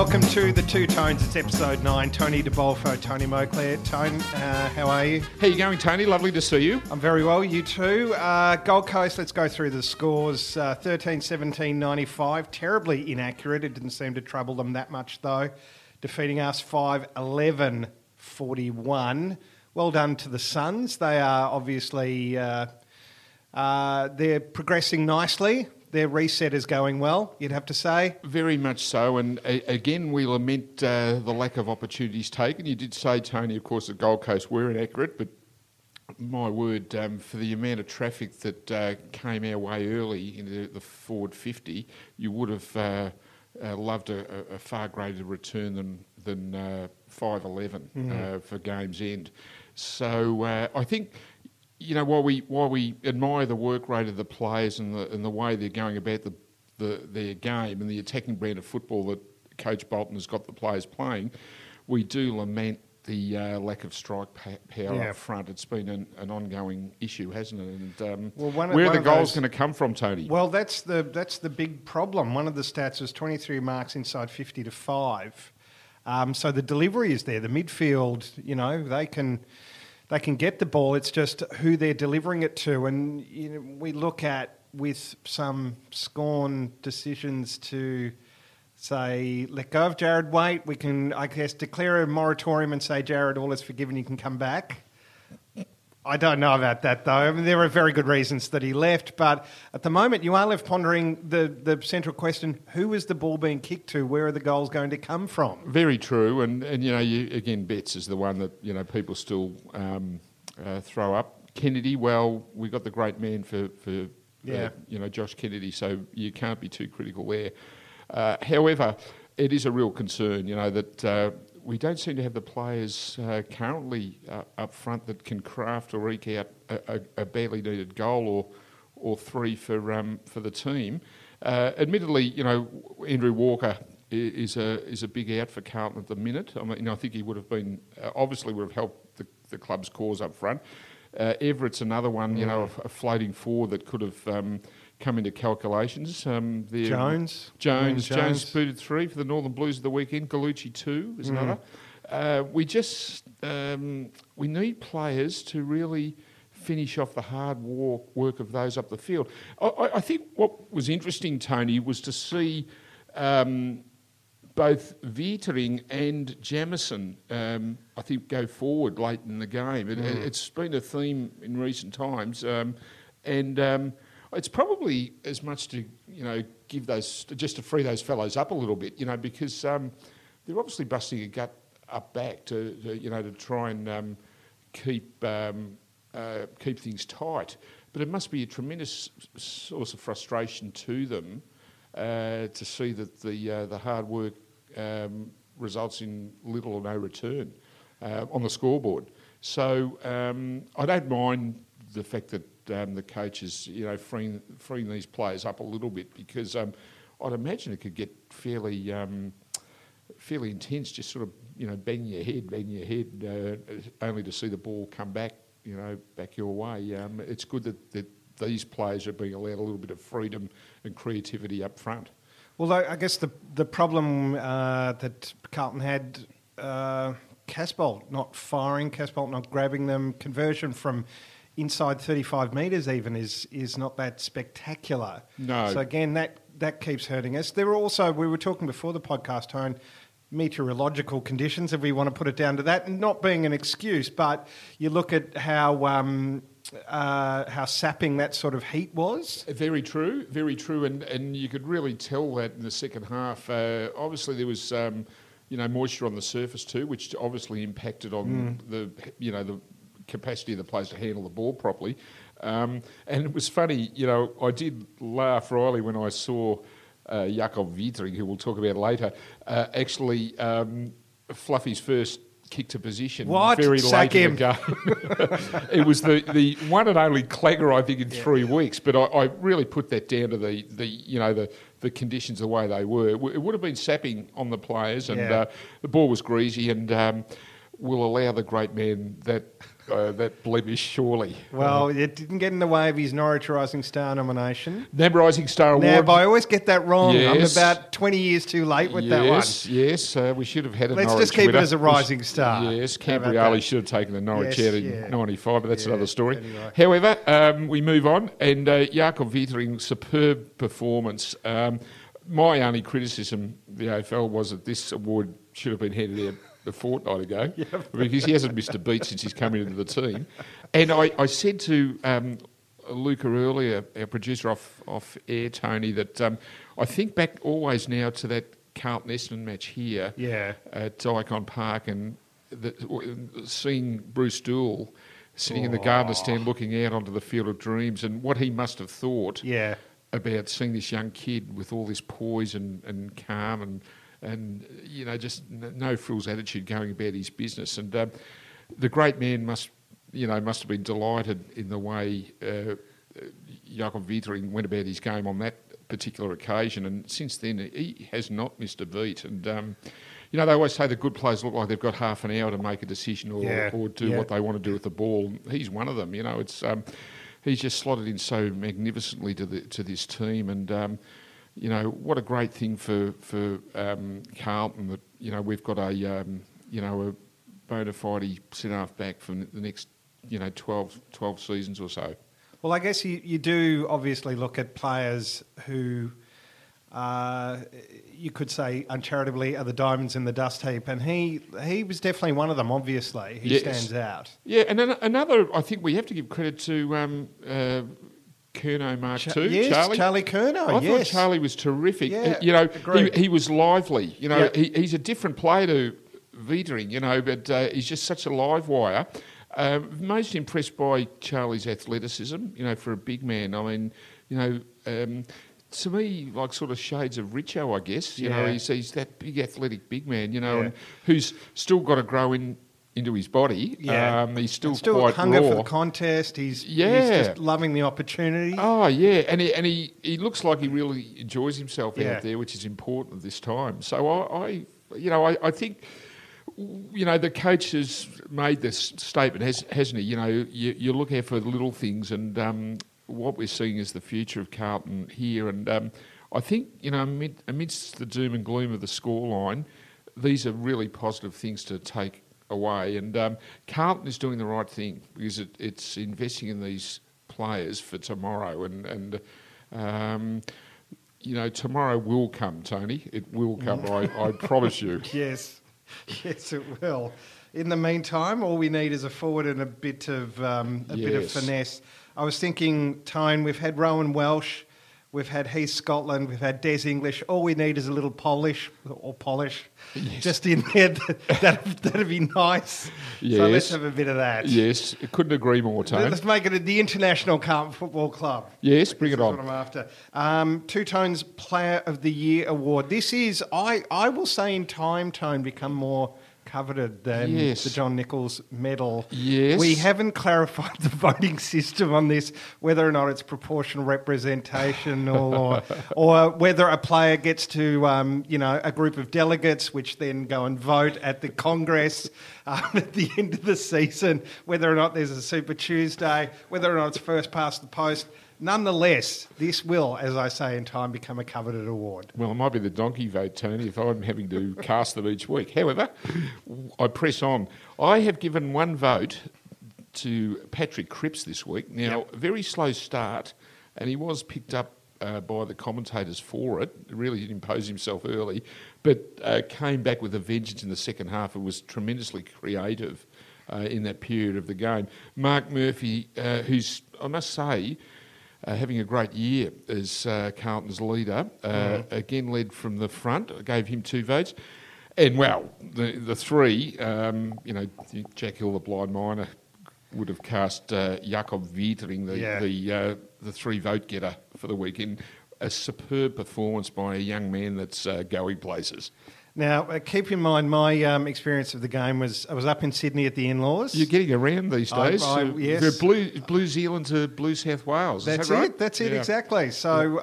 welcome to the Two Tones. It's episode 9. Tony DeBolfo, Tony Moclair. Tone, how are you? How you going, Tony? Lovely to see you. I'm very well. You too. Gold Coast, let's go through the scores. 13-17-95. Terribly inaccurate. It didn't seem to trouble them that much, though. Defeating us 5-11-41. Well done to the Suns. They are obviously... they're progressing nicely. Their reset is going well, you'd have to say. Very much so. And again, we lament the lack of opportunities taken. You did say, Tony, of course, that Gold Coast were inaccurate, but my word, for the amount of traffic that came our way early into the forward 50, you would have loved a far greater return than 5-11 for game's end. So I think... You know, while we admire the work rate of the players and the way they're going about their game and the attacking brand of football that Coach Bolton has got the players playing, we do lament the lack of strike power up front. It's been an ongoing issue, hasn't it? And where are the goals going to come from, Tony? Well, that's the big problem. One of the stats was 23 marks inside 50 to 5. So the delivery is there. The midfield, you know, they can get the ball. It's just who they're delivering it to. And you know, we look at, with some scorn, decisions to say, let go of Jared Waite. We can, I guess, declare a moratorium and say, Jared, all is forgiven, you can come back. I don't know about that, though. I mean, there are very good reasons that he left. But at the moment, you are left pondering the central question, who is the ball being kicked to? Where are the goals going to come from? Very true. And you know, again, Betts is the one that, you know, people still throw up. Kennedy, well, we got the great man for you know, Josh Kennedy, so you can't be too critical there. However, it is a real concern, you know, that... we don't seem to have the players currently up front that can craft or eke out a badly needed goal or three for the team. Admittedly, you know, Andrew Walker is a big out for Carlton at the minute. I mean, I think he would have been obviously would have helped the club's cause up front. Everett's another one, you know, a floating forward that could have come into calculations. Jones booted 3 for the Northern Blues of the weekend. Gallucci 2 is another. We need players to really finish off the hard work of those up the field. I think what was interesting, Tony, was to see both Vietering and Jamison, I think, go forward late in the game. It's been a theme in recent times, it's probably as much to, you know, give those, just to free those fellows up a little bit, you know, because they're obviously busting a gut up back to you know, to try and keep things tight. But it must be a tremendous source of frustration to them to see that the hard work results in little or no return on the scoreboard. So I don't mind the fact that the coach is, you know, freeing these players up a little bit, because I'd imagine it could get fairly intense, just sort of, you know, banging your head, only to see the ball come back, you know, back your way. It's good that these players are being allowed a little bit of freedom and creativity up front. Well, I guess the problem that Carlton had, Casbolt not firing, Casbolt not grabbing them, conversion from inside 35 metres even is not that spectacular. No. So again, that keeps hurting us. There were also, we were talking before the podcast, Tone, meteorological conditions, if we want to put it down to that, not being an excuse, but you look at how sapping that sort of heat was. Very true, and you could really tell that in the second half. Obviously, there was you know, moisture on the surface too, which obviously impacted on the capacity of the players to handle the ball properly. And it was funny, you know, I did laugh royally when I saw Jakob Vietering, who we'll talk about later, actually Fluffy's first kick to position very late in the game. It was the one and only clagger, I think, in 3 weeks. But I really put that down to the conditions the way they were. It would have been sapping on the players, and the ball was greasy. And will allow the great man that blemish, surely. Well, it didn't get in the way of his Norwich Rising Star nomination. NAB Rising Star Award. NAB, I always get that wrong. Yes. I'm about 20 years too late with that one. Yes, we should have had a Let's Norwich just keep winner. it as a Rising Star. Yes, How about Cambriali that? should have taken the Norwich Yes, out in yeah. 95, but that's Yeah, another story. anyway. However, we move on, and Jakob Wietering, superb performance. My only criticism, the AFL, was that this award should have been handed out a fortnight ago because he hasn't missed a beat since he's come into the team. And I said to Luca earlier, our producer off air, Tony, that I think back always now to that Carlton Essendon match here at Icon Park, and seeing Bruce Doull sitting in the Gardner stand looking out onto the Field of Dreams, and what he must have thought about seeing this young kid with all this poise and calm and you know, just no frills attitude going about his business. And the great man must have been delighted in the way Jakob Wietering went about his game on that particular occasion. And since then, he has not missed a beat. And they always say the good players look like they've got half an hour to make a decision or do what they want to do with the ball. He's one of them. You know, it's he's just slotted in so magnificently to this team. And what a great thing for Carlton that we've got a bona fide centre-half back for the next 12 seasons or so. Well, I guess you do obviously look at players who you could say uncharitably are the diamonds in the dust heap, and he was definitely one of them. Obviously, he stands out. Yeah, and then another, I think we have to give credit to Curnow Mark II, yes, Charlie Curnow. I thought Charlie was terrific. Yeah, he was lively. He's a different player to Wietering, but he's just such a live wire. Most impressed by Charlie's athleticism, for a big man. I mean, to me, like sort of shades of Richo, I guess. He's that big athletic big man, and who's still got to grow into his body. He's still quite hunger raw. for the contest. He's just loving the opportunity. Oh yeah, and he looks like he really enjoys himself out there, which is important at this time. So I think. The coach has made this statement, hasn't he? You look out for the little things, and what we're seeing is the future of Carlton here. And I think, amidst the doom and gloom of the scoreline, these are really positive things to take away. And Carlton is doing the right thing because it's investing in these players for tomorrow. And tomorrow will come, Tony. It will come, I promise you. Yes. Yes, it will. In the meantime, all we need is a forward and a bit of finesse. I was thinking, Tone, we've had Rowan Welsh, we've had Heath Scotland, we've had Des English. All we need is a little polish just in there. That'd be nice. Yes. So let's have a bit of that. Yes, I couldn't agree more, Tone. Let's make it the International Carlton Football Club. Yes, bring it on. That's what I'm after. Two Tone's Player of the Year award. This is, I will say in time, Tone, become more coveted than the John Nichols medal. Yes. We haven't clarified the voting system on this, whether or not it's proportional representation or whether a player gets to, a group of delegates which then go and vote at the Congress at the end of the season, whether or not there's a Super Tuesday, whether or not it's first past the post. Nonetheless, this will, as I say in time, become a coveted award. Well, it might be the donkey vote, Tony, if I'm having to cast them each week. However, I press on. I have given one vote to Patrick Cripps this week. Now, a very slow start, and he was picked up by the commentators for it. Really did impose himself early, but came back with a vengeance in the second half and was tremendously creative in that period of the game. Mark Murphy, who's, I must say, having a great year as Carlton's leader, again led from the front. I gave him 2 votes. And, well, the three, Jack Hill, the blind miner, would have cast Jakob Wietering, the 3-vote getter for the weekend. A superb performance by a young man that's going places. Now, keep in mind, my experience of the game was I was up in Sydney at the in-laws. You're getting around these days. Yes. Blue Zealand to Blue South Wales. That's Is that right? it. That's it, exactly. So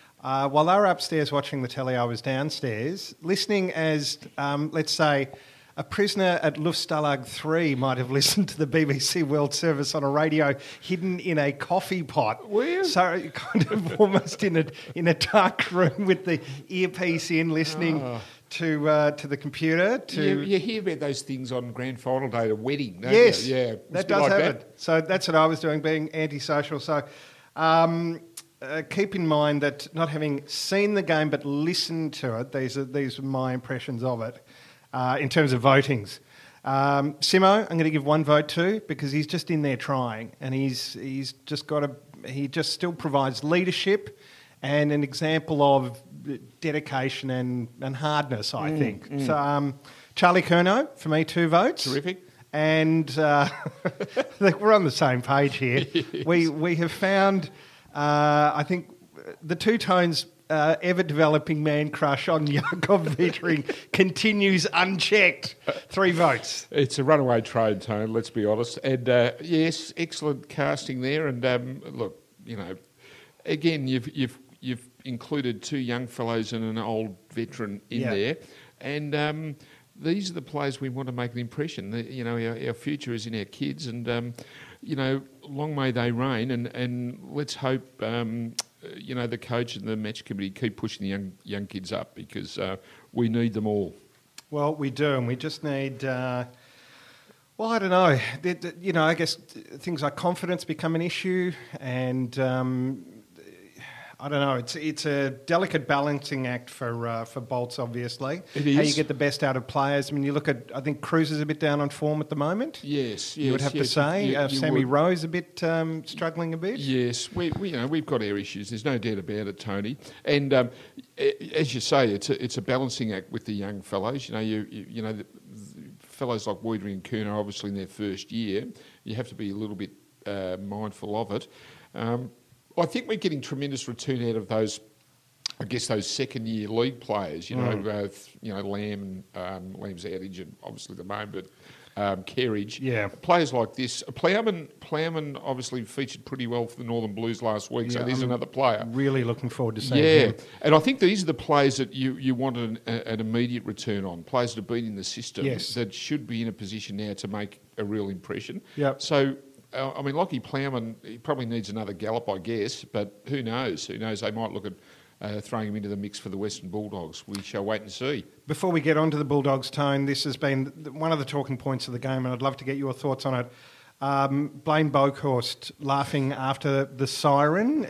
while they were upstairs watching the telly, I was downstairs listening as, let's say, a prisoner at Luftstalag 3 might have listened to the BBC World Service on a radio hidden in a coffee pot. Where? So kind of almost in a dark room with the earpiece in, listening to the computer. You hear about those things on grand final day at a wedding, don't yes, you? Yeah, that does happen. So that's what I was doing, being antisocial. So keep in mind that not having seen the game but listened to it, these are my impressions of it. In terms of votings, Simo, I'm going to give one vote to because he's just in there trying, and he's just he just still provides leadership and an example of dedication and hardness, I think. So Charlie Curnow, for me, 2 votes. Terrific. And we're on the same page here. Yes. We have found, I think, the Two Tones ever-developing man crush on Jakov Vittering continues unchecked. 3 votes. It's a runaway train, Tone, let's be honest. And yes, excellent casting there. And look, again, you've included 2 young fellows and an old veteran in there. And these are the players we want to make an impression. Our future is in our kids, and long may they reign. And let's hope the coach and the match committee keep pushing the young kids up because we need them all. Well, we do, and we just need. I don't know. I guess things like confidence become an issue, and I don't know. It's a delicate balancing act for Bolts, obviously. It is. How you get the best out of players. I mean, you look at. I think Cruz is a bit down on form at the moment. Yes. You would have to say. Sammy Rowe's a bit struggling a bit. Yes, we've got our issues. There's no doubt about it, Tony. And as you say, it's a balancing act with the young fellows. The fellows like Wiedering and Kerner, obviously in their first year, you have to be a little bit mindful of it. I think we're getting tremendous return out of those second-year league players. Lamb and Lamb's outage, and obviously the moment, but Kerridge. Yeah. Players like this. Plowman obviously featured pretty well for the Northern Blues last week, so there's another player. Really looking forward to seeing him. And I think these are the players that you want an immediate return on. Players that have been in the system that should be in a position now to make a real impression. Yep. So. Lockie Plowman, he probably needs another gallop, I guess, but who knows? They might look at throwing him into the mix for the Western Bulldogs. We shall wait and see. Before we get on to the Bulldogs, Tone, this has been one of the talking points of the game, and I'd love to get your thoughts on it. Blaine Boghorst laughing after the siren.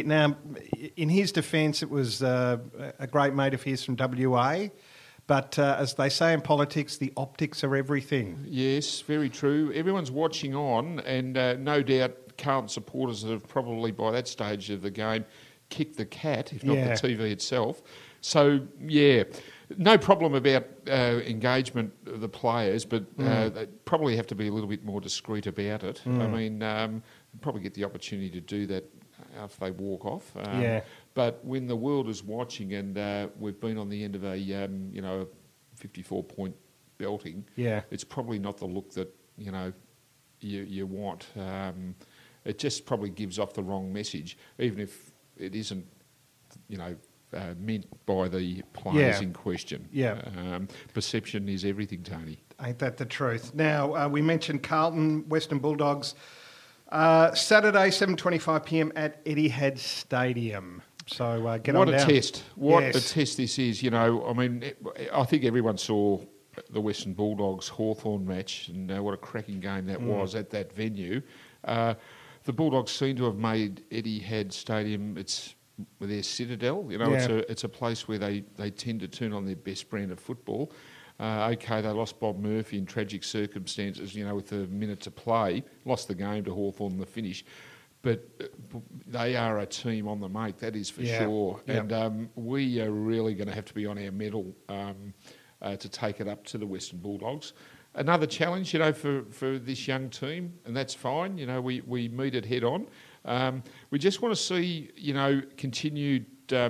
In his defence, it was a great mate of his from WA. But as they say in politics, the optics are everything. Yes, very true. Everyone's watching on, and no doubt Carlton supporters that have probably, by that stage of the game, kicked the cat, if not the TV itself. So, no problem about engagement of the players, but they probably have to be a little bit more discreet about it. Probably get the opportunity to do that after they walk off. But when the world is watching, and we've been on the end of a 54-point belting, it's probably not the look that you want. It just probably gives off the wrong message, even if it isn't meant by the players in question. Perception is everything, Tony. Ain't that the truth? Now we mentioned Carlton, Western Bulldogs. Saturday, 7:25 p.m. at Etihad Stadium. So get on down. What a test. What a test this is. I think everyone saw the Western Bulldogs Hawthorn match, and what a cracking game that was at that venue. The Bulldogs seem to have made Etihad Stadium their citadel. It's a place where they tend to turn on their best brand of football. They lost Bob Murphy in tragic circumstances, with a minute to play. Lost the game to Hawthorn in the finish. But they are a team on the make, that is for sure. Yep. And we are really going to have to be on our mettle to take it up to the Western Bulldogs. Another challenge, for this young team, and that's fine. We meet it head on. We just want to see, continued,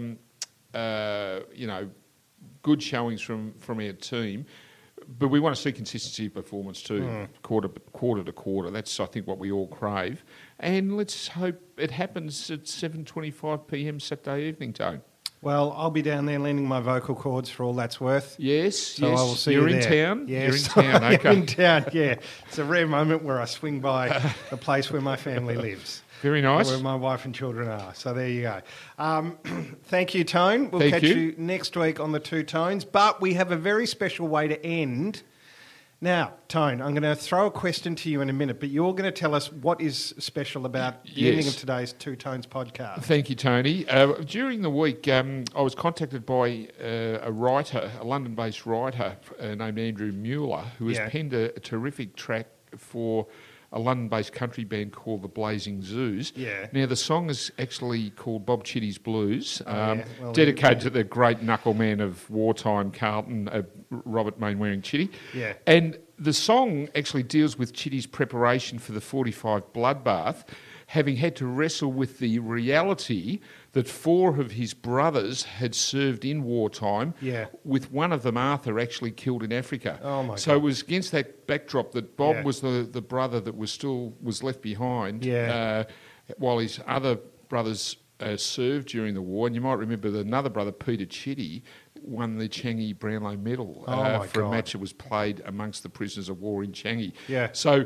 good showings from our team. But we want to see consistency of performance too, quarter to quarter. That's, I think, what we all crave. And let's hope it happens at 7:25 p.m. Saturday evening, Tone. Well, I'll be down there lending my vocal cords for all that's worth. Yes, So yes. I will see You're you in there. town? Yes, You're in town, okay. I'm in town, yeah. It's a rare moment where I swing by the place where my family lives. Very nice. Where my wife and children are. So there you go. Thank you, Tone. We'll Thank catch you. you next week on the Two Tones. But we have a very special way to end. Now, Tone, I'm going to throw a question to you in a minute, but you're going to tell us what is special about the Yes. ending of today's Two Tones podcast. Thank you, Tony. During the week, I was contacted by a writer, a London-based writer named Andrew Mueller, who has Yeah. penned a terrific track for a London-based country band called the Blazing Zoos. Yeah. Now, the song is actually called Bob Chitty's Blues, yeah. Well, dedicated to the great knuckle man of wartime, Carlton, Robert Mainwaring Chitty. Yeah. And the song actually deals with Chitty's preparation for the 45 bloodbath, having had to wrestle with the reality that 4 of his brothers had served in wartime, Yeah. with one of them, Arthur, actually killed in Africa. Oh, my So God. it was against that backdrop that Bob Yeah. was the brother that was left behind, Yeah. while his other brothers served during the war. And you might remember that another brother, Peter Chitty, won the Changi Brownlow Medal Oh, my for a God. match that was played amongst the prisoners of war in Changi. Yeah. So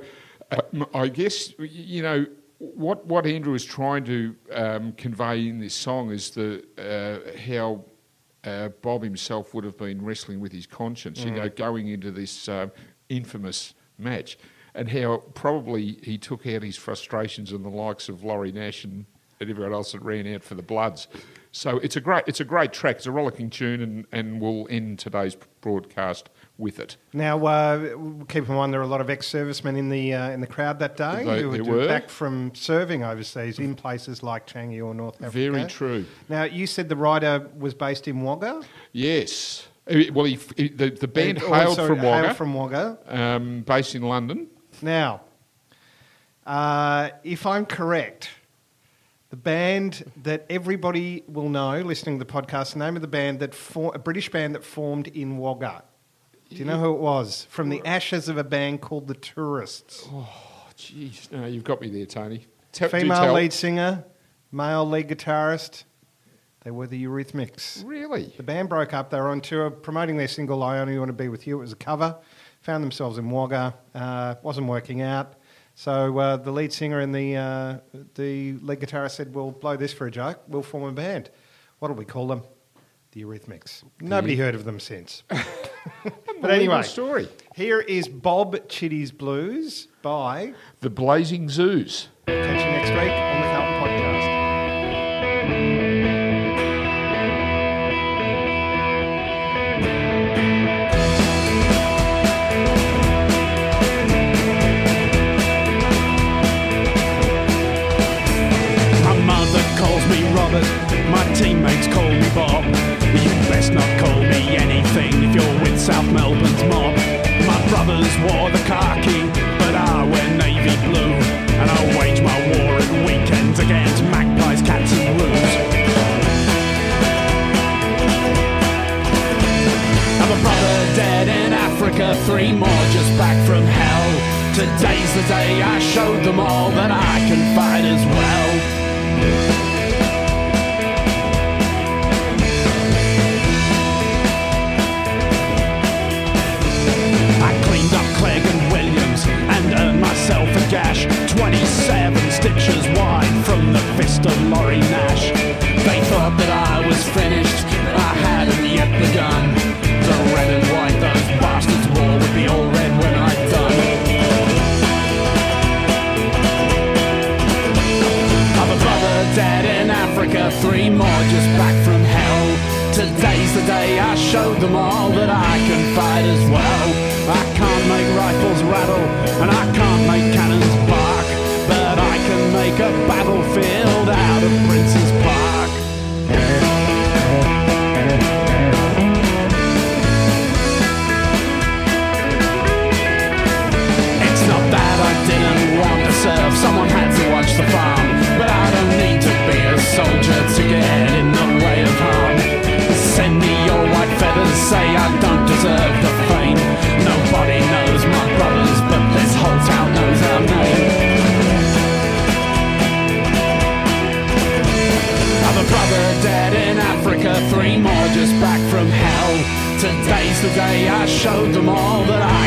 I guess, you know, what Andrew is trying to convey in this song is how Bob himself would have been wrestling with his conscience, you know, going into this infamous match, and how probably he took out his frustrations on the likes of Laurie Nash and everyone else that ran out for the Bloods. So it's a great track. It's a rollicking tune, and we'll end today's broadcast with it. Now, keep in mind there are a lot of ex-servicemen in the crowd that day There who were. were back from serving overseas in places like Changi or North Africa. Very true. Now, you said the writer was based in Wagga. Yes. Well, the band And hailed also from Wagga, hailed from Wagga. based in London. Now, if I'm correct, the band that everybody will know, listening to the podcast, the name of the band a British band that formed in Wagga. Do you know who it was? From the ashes of a band called the Tourists. Oh, jeez. No, you've got me there, Tony. Do Female tell. lead singer, male lead guitarist. They were the Eurythmics. Really? The band broke up. They were on tour promoting their single "I Only Want to Be With You." It was a cover. Found themselves in Wagga. Wasn't working out. So the lead singer and the lead guitarist said, "We'll blow this for a joke. We'll form a band. What'll we call them?" The Eurythmics. Nobody heard of them since. But anyway, story. here is Bob Chitty's Blues by... The Blazing Zoos. Catch you next week on the Carlton Podcast. My mother calls me Robert, my teammates call me Bob. You best not call me anything if you're with South Melbourne's mob. My brothers wore the khaki, but I wear navy blue. And I wage my war at weekends against magpies, cats and roos. I've a brother dead in Africa, 3 more just back from hell. Today's the day I showed them all that I can fight as well. I cleaned up Clegg and Williams and earned myself a gash, 27 stitches wide from the fist of Laurie Nash. They thought that I was finished, I hadn't yet begun. The red and white those bastards wore would be all red when I'd done. I've a brother dead in Africa, 3 more just back from hell. Today's the day I showed them all that I can fight as well. I can't make rifles rattle, and I can't make cannons bark, but I can make a battlefield out of Prince's Park. It's not that I didn't want to serve, someone had to watch the farm, but I don't need to be a soldier to get in the way of harm. Send me your white feathers, say I don't deserve the fame. Nobody knows my brothers, but this whole town knows our name. day I showed them all that I